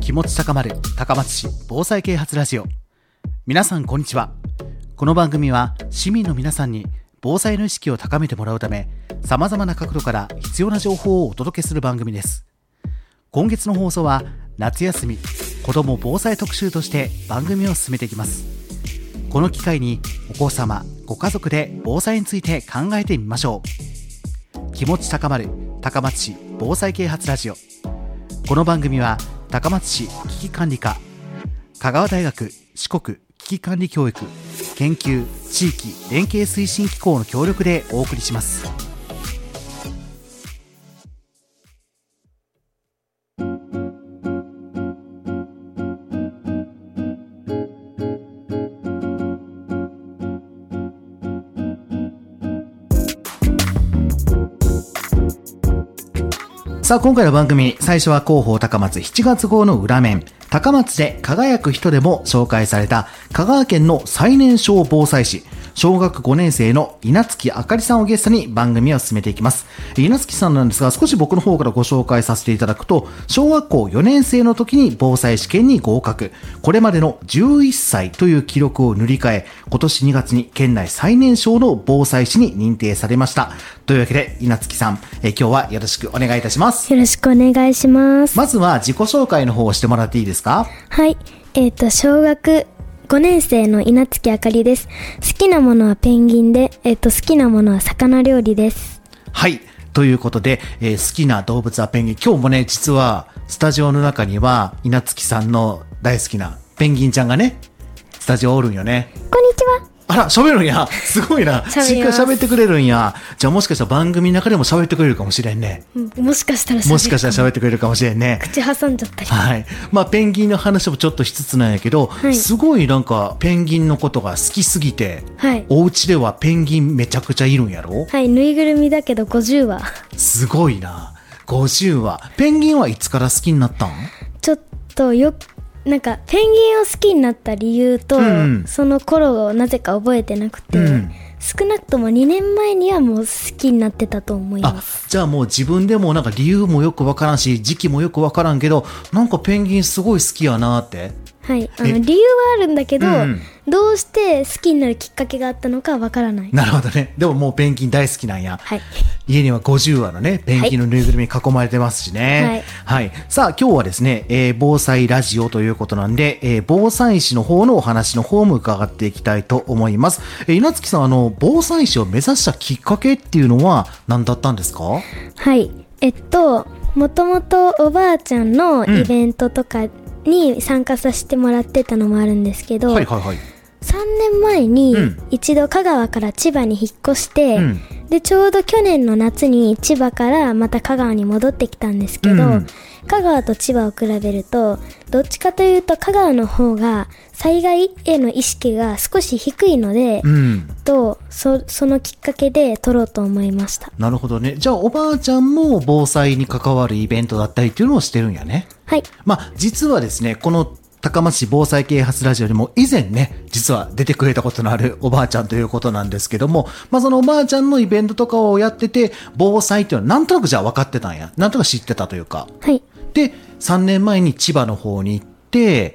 気持ち高まる高松市防災啓発ラジオ。皆さんこんにちは。この番組は市民の皆さんに防災の意識を高めてもらうため、様々な角度から必要な情報をお届けする番組です。今月の放送は夏休み子ども防災特集として番組を進めていきます。この機会にお子様ご家族で防災について考えてみましょう。気持ち高まる高松市防災啓発ラジオ。この番組は高松市危機管理課、香川大学四国危機管理教育研究地域連携推進機構の協力でお送りします。さあ、今回の番組、最初は広報高松7月号の裏面、高松で輝く人でも紹介された香川県の最年少防災士、小学5年生の稲月あかりさんをゲストに番組を進めていきます。稲月さんなんですが、少し僕の方からご紹介させていただくと、小学校4年生の時に防災試験に合格、これまでの11歳という記録を塗り替え、今年2月に県内最年少の防災士に認定されました。というわけで稲月さん、今日はよろしくお願いいたします。 よろしくお願いします。 まずは自己紹介の方をしてもらっていいですか？ はい、小学5年生の稲月あかりです。好きなものはペンギンで、好きなものは魚料理です。 はい、ということで、好きな動物はペンギン。今日もね、実はスタジオの中には稲月さんの大好きなペンギンちゃんがね、スタジオおるんよね。 こんにちは。 あら、喋るんや。すごいな。しっかり喋ってくれるんや。じゃあもしかしたら番組の中でも喋ってくれるかもしれんね。 もしかしたら喋ってくれるかもしれんね。 口挟んじゃったり。 はい。まあ、ペンギンの話もちょっとしつつなんやけど、はい、すごいなんかペンギンのことが好きすぎて、はい、お家ではペンギンめちゃくちゃいるんやろ？ はい、ぬいぐるみだけど50羽。 すごいな。50羽。ペンギンはいつから好きになったん？ ちょっとなんかペンギンを好きになった理由と、その頃をなぜか覚えてなくて、少なくとも2年前にはもう好きになってたと思います。 じゃあもう自分でもなんか理由もよくわからんし、時期もよくわからんけど、なんかペンギンすごい好きやなって。 はい、理由はあるんだけど、どうして好きになるきっかけがあったのかわからない。 なるほどね。でももうペンギン大好きなんや。 はい。 家には50羽のね、ペンギンのぬいぐるみに囲まれてますしね。はい。はい。さあ、今日はですね、防災ラジオということなんで、防災士の方のお話の方も伺っていきたいと思います。稲月さん、防災士を目指したきっかけっていうのは何だったんですか？はい。 もともとおばあちゃんのイベントとかに参加させてもらってたのもあるんですけど、 はいはいはい。 3年前に一度香川から千葉に引っ越して、でちょうど去年の夏に千葉からまた香川に戻ってきたんですけど、香川と千葉を比べるとどっちかというと香川の方が災害への意識が少し低いので、そのきっかけで取ろうと思いました。 なるほどね。じゃあおばあちゃんも防災に関わるイベントだったりっていうのをしてるんやね。 はい。 まあ実はですね、この高松市防災啓発ラジオにも以前ね、実は出てくれたことのあるおばあちゃんということなんですけども、まあそのおばあちゃんのイベントとかをやってて、防災っていうのはなんとなくじゃあ分かってたんや。なんとなく知ってたというか。 はい。 で、3年前に千葉の方に行って、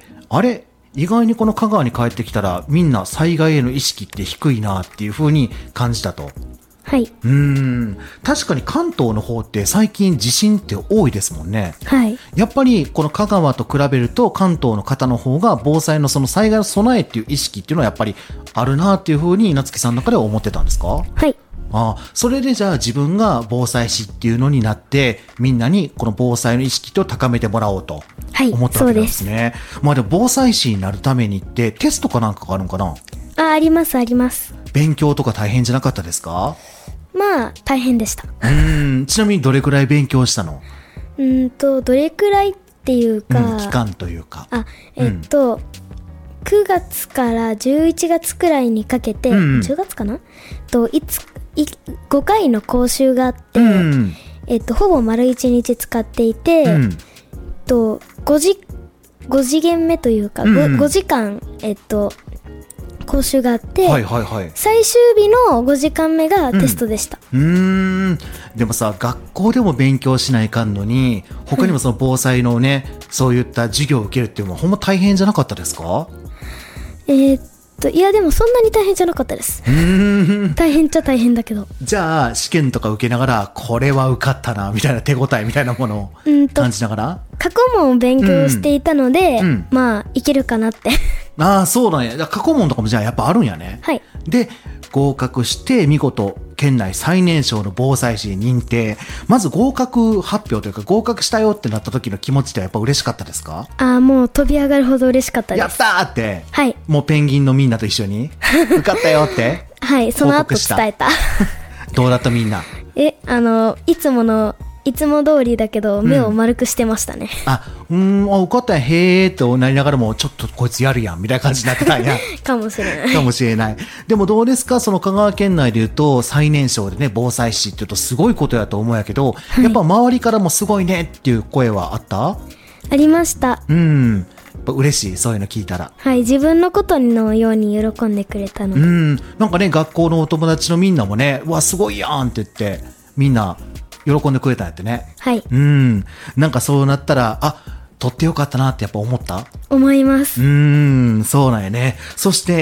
あれ意外にこの香川に帰ってきたらみんな災害への意識って低いなっていう風に感じたと。 はい。 確かに関東の方って最近地震って多いですもんね。 はい。 やっぱりこの香川と比べると関東の方の方が防災のその災害の備えっていう意識っていうのはやっぱりあるなっていう風に夏木さんの中では思ってたんですか？ はい。 それでじゃあ自分が防災士っていうのになってみんなにこの防災の意識を高めてもらおうと思ったわけなんですね。まあでも防災士になるためにってテストかなんかがあるのかな？ ありますあります。 勉強とか大変じゃなかったですか？ まあ大変でした。 ちなみにどれくらい勉強したの？ どれくらいっていうか、 期間というか。 9月から11月くらいにかけて、10月かな5回の講習があって、ほぼ丸1日使っていて、5次元目というか、5時間、 講習があって、 はいはいはい、 最終日の5時間目がテストでした。 でもさ、学校でも勉強しないかんのに、他にもその防災のね、そういった授業を受けるっていうのはほんま大変じゃなかったですか？ いやでもそんなに大変じゃなかったです。大変っちゃ大変だけど。 じゃあ試験とか受けながら、これは受かったなみたいな手応えみたいなものを感じながら、 過去問を勉強していたので、まあいけるかなってああ、そうなんや。過去問とかもじゃあやっぱあるんやね。 はい。 で、合格して見事県内最年少の防災士に認定。まず合格発表というか、合格したよってなった時の気持ちってやっぱ嬉しかったですか？ もう飛び上がるほど嬉しかったです。 やったーって。 はい。 もうペンギンのみんなと一緒に受かったよってはい、その後伝えた。 どうだったみんな？ いつも通りだけど目を丸くしてましたね。 受かったやん、へーとなりながらも、ちょっとこいつやるやんみたいな感じになってたんや。 かもしれない。 かもしれない。でもどうですか、その香川県内で言うと最年少でね、防災士って言うとすごいことやと思うんやけど、やっぱ周りからもすごいねっていう声はあった？ ありました。 やっぱ嬉しい、そういうの聞いたら。 はい、自分のことのように喜んでくれたので。 なんかね、学校のお友達のみんなもね、うわすごいやんって言ってみんな喜んでくれたんやってね。 はい。 なんかそうなったら、取ってよかったなってやっぱ思った？ 思います。 そうなんやね。そして、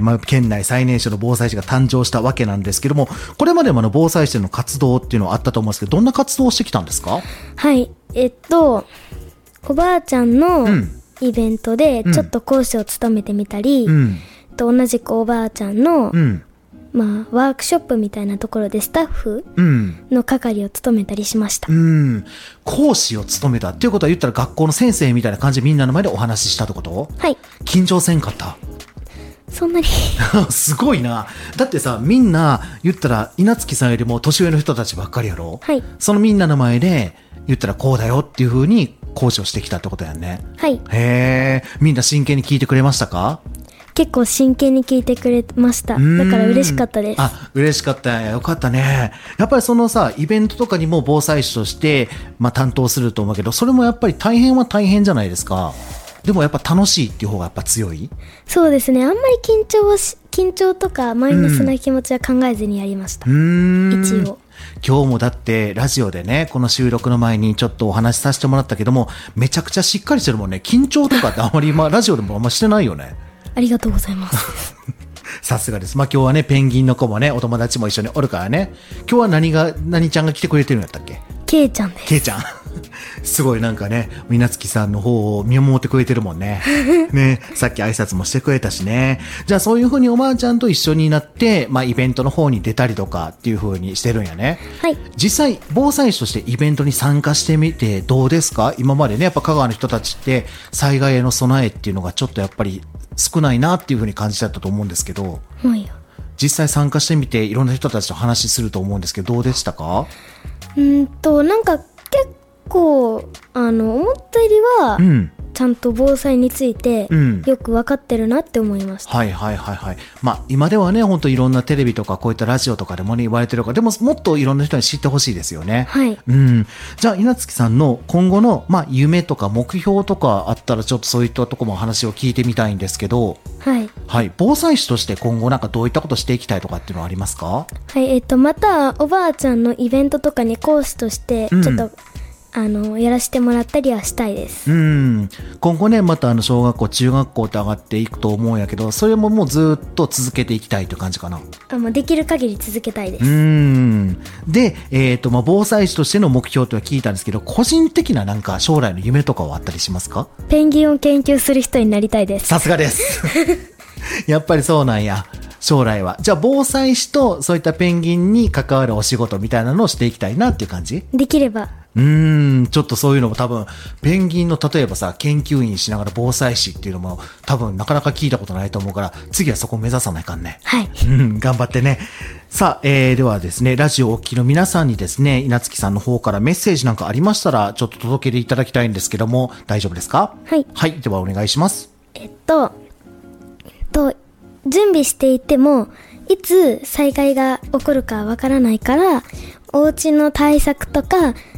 県内最年少の防災士が誕生したわけなんですけども、これまでも防災士の活動っていうのはあったと思うんですけど、どんな活動をしてきたんですか？ はい。おばあちゃんのイベントでちょっと講師を務めてみたり、同じくおばあちゃんの、ワークショップみたいなところでスタッフの係を務めたりしました。 講師を務めたっていうことは、言ったら学校の先生みたいな感じでみんなの前でお話ししたってこと？ はい。 緊張せんかった？ そんなにすごいな。だってさ、みんな言ったら稲月さんよりも年上の人たちばっかりやろ？ はい。 そのみんなの前で言ったらこうだよっていう風に講師をしてきたってことやんね。 はい。 へー、みんな真剣に聞いてくれましたか？ 結構真剣に聞いてくれました。だから嬉しかったです。 嬉しかったよ。よかったね。やっぱりそのさ、イベントとかにも防災士として、担当すると思うけど、それもやっぱり大変は大変じゃないですか。でもやっぱ楽しいっていう方がやっぱ強い？ そうですね。あんまり緊張とかマイナスな気持ちは考えずにやりました。一応。 今日もだってラジオでね、この収録の前にちょっとお話しさせてもらったけども、めちゃくちゃしっかりしてるもんね。緊張とかってあまりラジオでもあんましてないよね。 ありがとうございます。 さすがです。今日はね、ペンギンの子もね、お友達も一緒におるからね。今日は何ちゃんが来てくれてるんやったっけ？ ケイちゃんです。 ケイちゃん。すごいなんかね、みなつきさんの方を見守ってくれてるもんね。ね、さっき挨拶もしてくれたしね。じゃあそういう風におばあちゃんと一緒になって、イベントの方に出たりとかっていう風にしてるんやね。 はい。 実際、防災士としてイベントに参加してみてどうですか？今までね、やっぱ香川の人たちって災害への備えっていうのがちょっとやっぱり少ないなっていう風に感じちゃったと思うんですけど。 はい。 実際参加してみていろんな人たちと話すると思うんですけど、どうでしたか？ なんか結構思ったよりは、ちゃんと防災についてよく分かってるなって思いました。 はい。今ではね、本当いろんなテレビとかこういったラジオとかでもね言われてるから、でももっといろんな人に知ってほしいですよね。 はい。 じゃあ稲月さんの今後の夢とか目標とかあったら、ちょっとそういったところも話を聞いてみたいんですけど。はい。防災士として今後なんかどういったことしていきたいとかっていうのはありますか？ はい。またおばあちゃんのイベントとかに講師としてちょっと、やらせてもらったりはしたいです。 今後ね、また小学校、中学校って上がっていくと思うんやけど、それももうずっと続けていきたいという感じかな。 もうできる限り続けたいです。 で、防災士としての目標とは聞いたんですけど、個人的ななんか将来の夢とかはあったりしますか？ ペンギンを研究する人になりたいです。 さすがです。やっぱりそうなんや。将来は。じゃあ防災士とそういったペンギンに関わるお仕事みたいなのをしていきたいなっていう感じ？ できれば。 ちょっとそういうのも多分、ペンギンの例えばさ、研究員しながら防災士っていうのも多分なかなか聞いたことないと思うから、次はそこを目指さないかんね。 はい。 頑張ってね。さあ、ではですね、ラジオをお聞きの皆さんにですね、稲月さんの方からメッセージなんかありましたら、ちょっと届けていただきたいんですけども、大丈夫ですか？ はい。 はい、ではお願いします。 準備していても、いつ災害が起こるかわからないから、お家の対策とか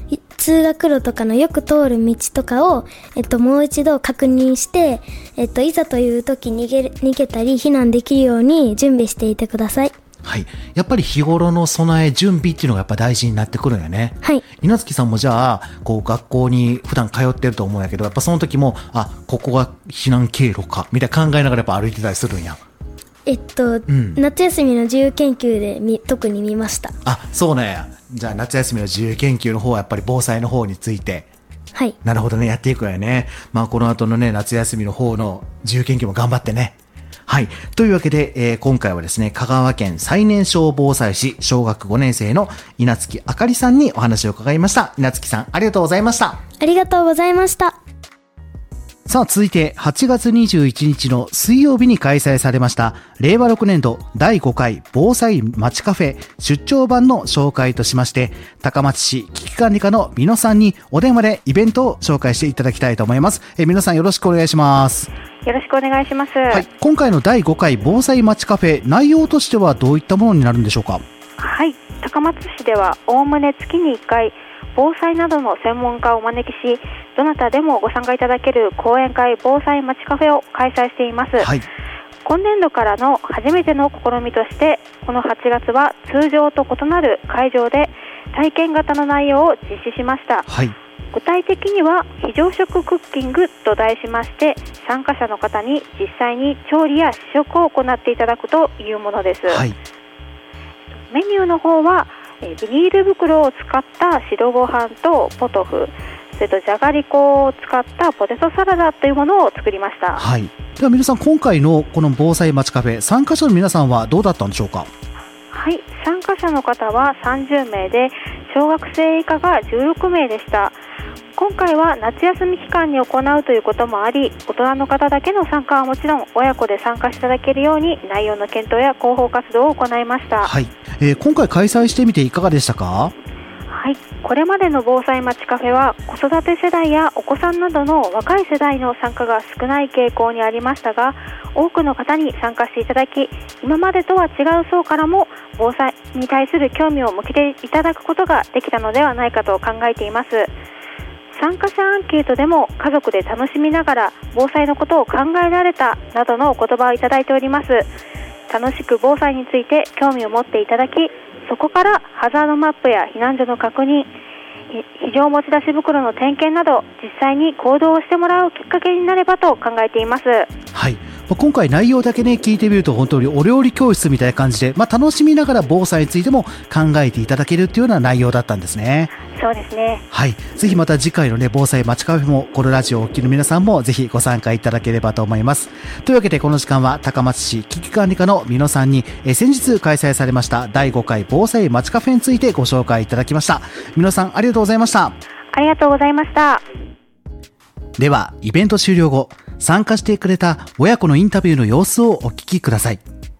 通学路とかのよく通る道とかを、もう一度確認して、いざという時逃げたり避難できるように準備していてください。 はい。やっぱり日頃の備え、準備っていうのがやっぱ大事になってくるんよね。 はい。 稲月さんもじゃあ、学校に普段通ってると思うんやけど、やっぱその時も、ここが避難経路か、みたいな考えながらやっぱ歩いてたりするんや。 夏休みの自由研究で特に見ました。 そうなんや。じゃあ夏休みの自由研究の方はやっぱり防災の方について。 はい。 なるほどね、やっていくよね。この後のね、夏休みの方の自由研究も頑張ってね。はい。というわけで、今回はですね、香川県最年少防災士小学5年生の稲月あかりさんにお話を伺いました。稲月さん、ありがとうございました。 ありがとうございました。 さあ続いて8月21日の水曜日に開催されました令和6年度第5回防災まちカフェ出張版の紹介としまして、高松市危機管理課の美濃さんにお電話でイベントを紹介していただきたいと思います。美濃さん、よろしくお願いします。 よろしくお願いします。 はい、今回の第5回防災まちカフェ、内容としてはどういったものになるんでしょうか？ はい、高松市ではおおむね月に1回防災などの専門家をお招きし、どなたでもご参加いただける講演会防災まちカフェを開催しています。 はい、 今年度からの初めての試みとして、この8月は通常と異なる会場で体験型の内容を実施しました。 はい、 具体的には非常食クッキングと題しまして、参加者の方に実際に調理や試食を行っていただくというものです。 はい、 メニューの方はビニール袋を使った白ご飯とポトフ、それとじゃがりこを使ったポテトサラダというものを作りました。 はい、では皆さん、今回のこの防災まちカフェ、参加者の皆さんはどうだったんでしょうか？ はい、参加者の方は30名で、小学生以下が16名でした。今回は夏休み期間に行うということもあり、大人の方だけの参加はもちろん、親子で参加していただけるように内容の検討や広報活動を行いました。 はい、今回開催してみていかがでしたか？ はい、これまでの防災まちカフェは子育て世代やお子さんなどの若い世代の参加が少ない傾向にありましたが、多くの方に参加していただき、今までとは違う層からも防災に対する興味を向けていただくことができたのではないかと考えています。参加者アンケートでも家族で楽しみながら防災のことを考えられたなどのお言葉をいただいております。楽しく防災について興味を持っていただき、そこからハザードマップや避難所の確認、非常持ち出し袋の点検など、実際に行動をしてもらうきっかけになればと考えています。 はい、今回内容だけね聞いてみると本当にお料理教室みたいな感じで、楽しみながら防災についても考えていただけるというような内容だったんですね。 そうですね。 はい、ぜひまた次回のね防災まちカフェもこのラジオをお聞きの皆さんもぜひご参加いただければと思います。というわけでこの時間は高松市危機管理課の美濃さんに先日開催されました第5回防災まちカフェについてご紹介いただきました。美濃さん、ありがとうございました。 ありがとうございました。 ではイベント終了後、参加してくれた親子のインタビューの様子をお聞きください。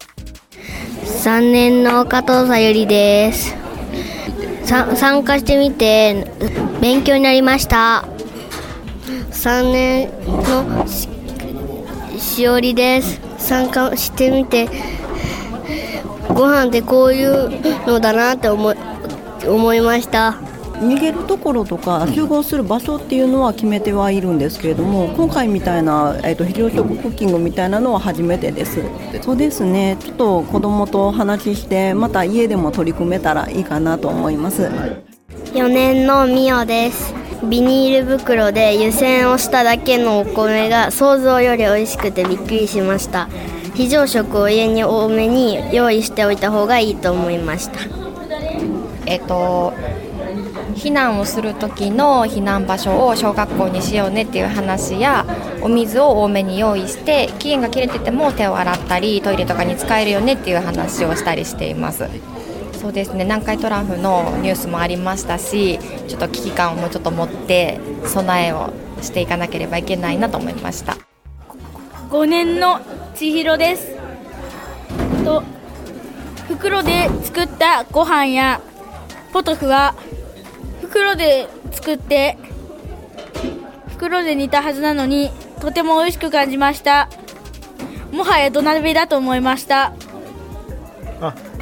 3年の加藤さゆりです。参加してみて勉強になりました。3年のしおりです。参加してみてご飯ってこういうのだなって思いました。 逃げるところとか集合する場所っていうのは決めてはいるんですけれども、今回みたいな、非常食クッキングみたいなのは初めてです。そうですね、ちょっと子供とお話ししてまた家でも取り組めたらいいかなと思います。 4年のみおです。ビニール袋で湯煎をしただけのお米が想像より美味しくてびっくりしました。非常食を家に多めに用意しておいた方がいいと思いました。 避難をする時の避難場所を小学校にしようねっていう話や、お水を多めに用意して期限が切れてても手を洗ったりトイレとかに使えるよねっていう話をしたりしています。そうですね、南海トラフのニュースもありましたし、ちょっと危機感をもうちょっと持って備えをしていかなければいけないなと思いました。 5年の千尋です。袋で作ったご飯やポトフは袋で作って袋で煮たはずなのにとても美味しく感じました。もはや土鍋だと思いました。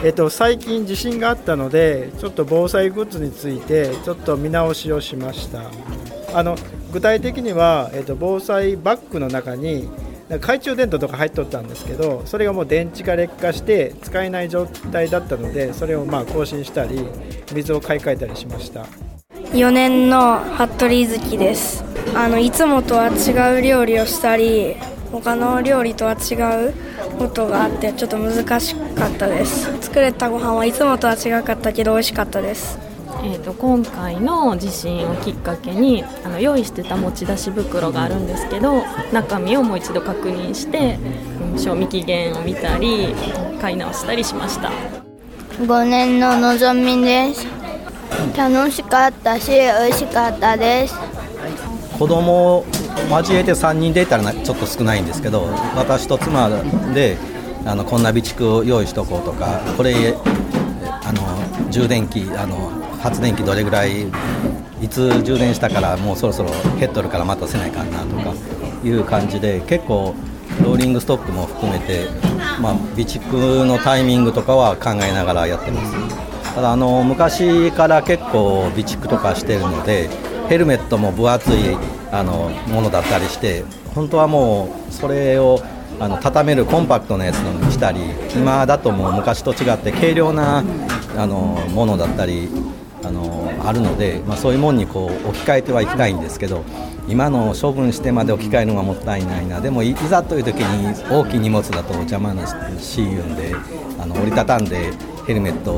最近地震があったのでちょっと防災グッズについてちょっと見直しをしました。具体的には、防災バッグの中に懐中電灯とか入っとったんですけど、それがもう電池が劣化して使えない状態だったので、それを更新したり水を買い替えたりしました。 4年の服部月です。いつもとは違う料理をしたり、他の料理とは違うことがあってちょっと難しかったです。作れたご飯はいつもとは違かったけど美味しかったです。 今回の地震をきっかけに用意してた持ち出し袋があるんですけど、中身をもう一度確認して賞味期限を見たり買い直したりしました。 5年ののぞみです。楽しかったし美味しかったです。 子供を交えて3人でいたらちょっと少ないんですけど、私と妻でこんな備蓄を用意しとこうとか、これ充電器発電機どれぐらいいつ充電したからもうそろそろ減っとるからまたせないかなとかいう感じで、結構ローリングストックも含めて、備蓄のタイミングとかは考えながらやってます。ただ昔から結構備蓄とかしてるので、ヘルメットも分厚いものだったりして、本当はもうそれを畳めるコンパクトなやつにしたり、今だともう昔と違って軽量なものだったりあるので、そういうものに置き換えてはいきたいんですけど、今の処分してまで置き換えるのがもったいないな。でもいざという時に大きい荷物だと邪魔なしいうんで、折りたたんでヘルメットを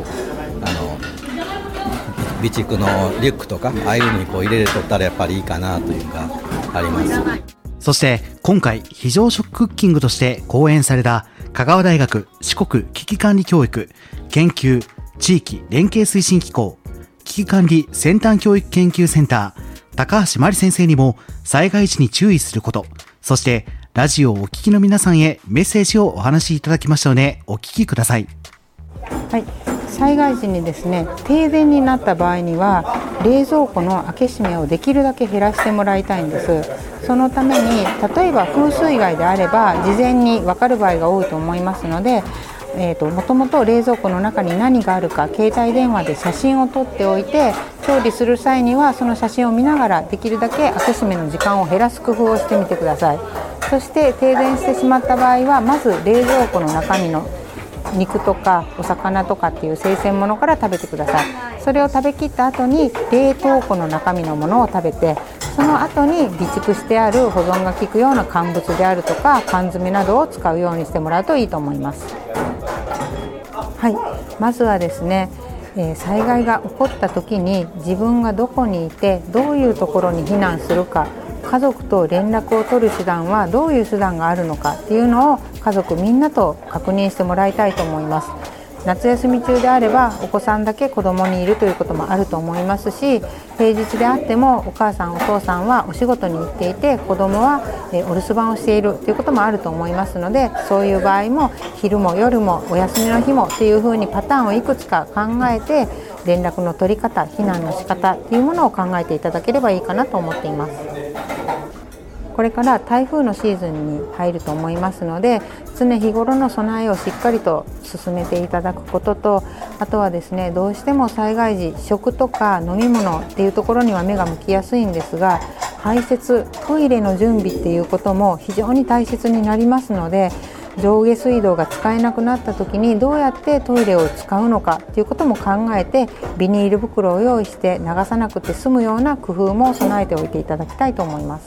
備蓄のリュックとかああいうのに入れとったらやっぱりいいかなというかあります。 そして今回非常食クッキングとして講演された香川大学四国危機管理教育研究地域連携推進機構危機管理先端教育研究センター高橋真理先生にも災害時に注意すること、そしてラジオをお聞きの皆さんへメッセージをお話しいただきましたのでお聞きください。 はい、災害時にですね、停電になった場合には冷蔵庫の開け閉めをできるだけ減らしてもらいたいんです。そのために例えば風水害であれば事前に分かる場合が多いと思いますので、もともと冷蔵庫の中に何があるか携帯電話で写真を撮っておいて、調理する際にはその写真を見ながらできるだけ開け閉めの時間を減らす工夫をしてみてください。そして停電してしまった場合はまず冷蔵庫の中身の肉とかお魚とかっていう生鮮物から食べてください。それを食べきった後に冷凍庫の中身のものを食べて、その後に備蓄してある保存が効くような乾物であるとか缶詰などを使うようにしてもらうといいと思います。はい、まずはですね、災害が起こった時に自分がどこにいてどういうところに避難するか、家族と連絡を取る手段はどういう手段があるのかっていうのを家族みんなと確認してもらいたいと思います。夏休み中であればお子さんだけ子供にいるということもあると思いますし、平日であってもお母さんお父さんはお仕事に行っていて子供はお留守番をしているということもあると思いますので、そういう場合も昼も夜もお休みの日もっていうふうにパターンをいくつか考えて、連絡の取り方、避難の仕方というものを考えていただければいいかなと思っています。これから台風のシーズンに入ると思いますので、常日頃の備えをしっかりと進めていただくことと、あとはですね、どうしても災害時食とか飲み物っていうところには目が向きやすいんですが、排泄、トイレの準備っていうことも非常に大切になりますので、上下水道が使えなくなった時にどうやってトイレを使うのかということも考えて、ビニール袋を用意して流さなくて済むような工夫も備えておいていただきたいと思います。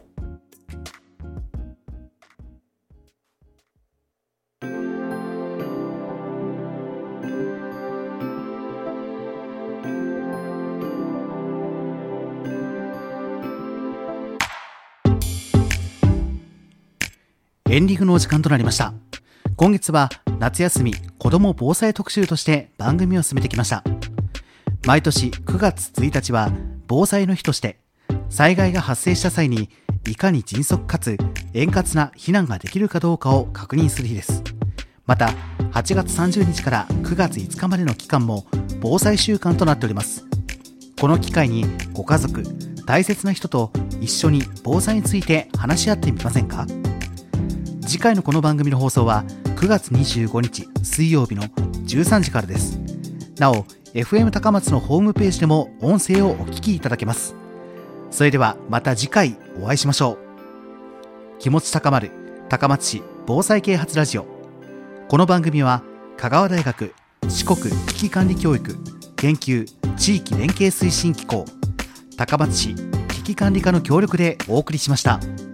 エンディングのお時間となりました。今月は夏休み子ども防災特集として番組を進めてきました。毎年9月1日は防災の日として、災害が発生した際にいかに迅速かつ円滑な避難ができるかどうかを確認する日です。また8月30日から9月5日までの期間も防災週間となっております。この機会にご家族、大切な人と一緒に防災について話し合ってみませんか？次回のこの番組の放送は 9月25日水曜日の13時からです。なお FM 高松のホームページでも音声をお聞きいただけます。それではまた次回お会いしましょう。気持ち高まる高松市防災啓発ラジオ。この番組は香川大学四国危機管理教育研究地域連携推進機構高松市危機管理課の協力でお送りしました。